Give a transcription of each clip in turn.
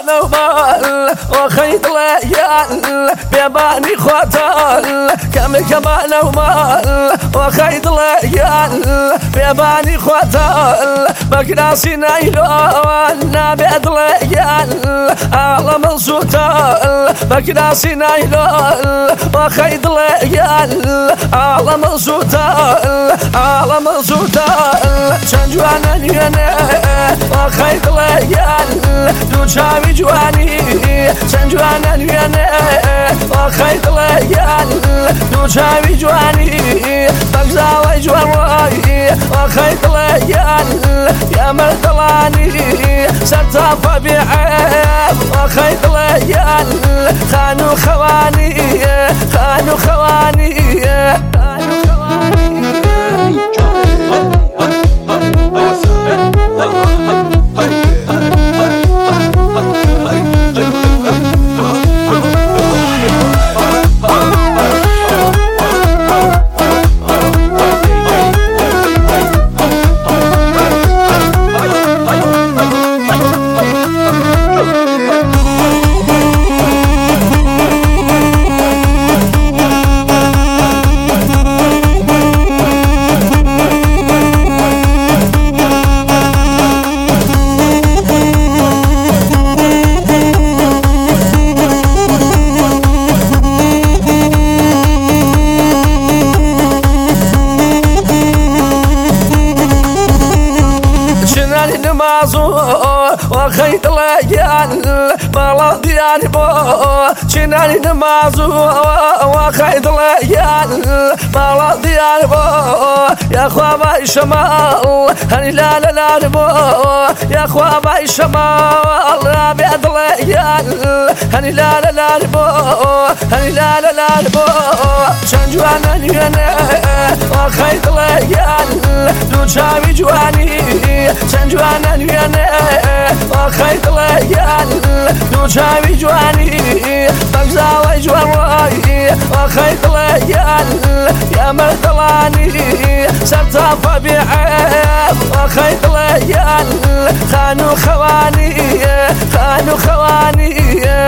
كمان ومال وخيط ليال بيباني خوتال كمان ومال وخيط ليال بيباني خوتال بقناسي نايلون نابد ليال عالم السوتال بقناسي نايلون وخيط ليال عالم السوتال عالم السوتال شنجوانا نيانا وخيط ليال دو شاوي جواني شنجوانا نيانا وخيط ليال دو شاوي جواني بقزاوي جواني وخيط ليال يا مردلاني سرطافة بعيب وخيط ليال خانو خواني خانو خواني خانو خواني وخيط ليال مالا دياني بو شناني نمازو وخيط ليال مالا دياني بو يا خوابا شمال هني لا لا لا بو يا خوابا شمال لا بيد ليال هني لا لا لا بو هني لا لا لا بو شنجوانا نيانا وخيط ليال دو شاوي جواني شنجوانا نيانا وخيط ليال دو شاوي جواني بقزاوي جواني وخيط ليال يا مردلاني سرطافة بعيب وخيط ليال خانو خواني خانو خواني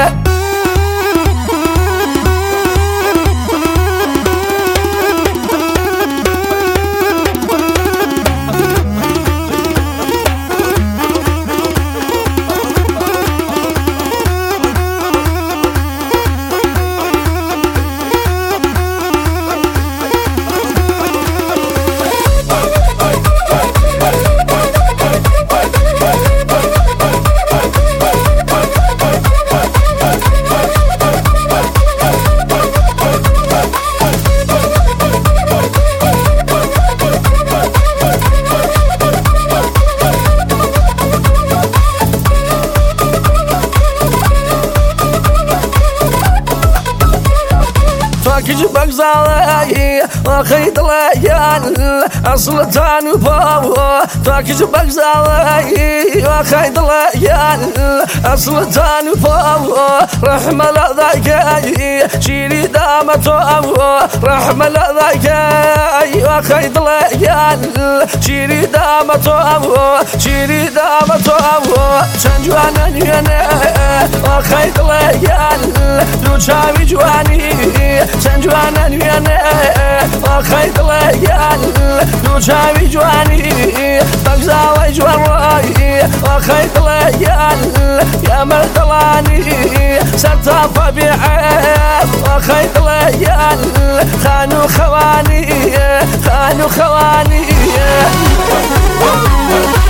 كيجي بقزاوي وخيط ليال أصل تانو بابو كيجي بقزاوي وخيط ليال أصل تانو بابو رحمة لذاكي شيري دامتو رحمة لذاكي وخيط ليال شيري دامتو شيري دامتو شنجوانا نيانا وخيط ليال دو شاوي جواني شنجوانا نيانا وخيط ليال دو شاوي جواني بقزاوي جواني وخيط ليال يا مردلاني سرطافة بعيب وخيط ليال خانو خواني خانو خواني